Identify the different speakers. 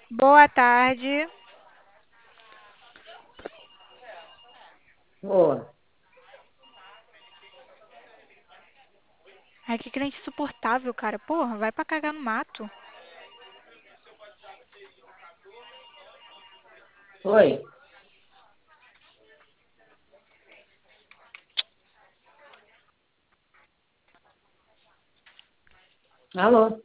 Speaker 1: Boa tarde.
Speaker 2: Boa.
Speaker 1: Ai, que crente insuportável, cara. Porra, vai pra cagar no mato.
Speaker 2: Oi. Alô?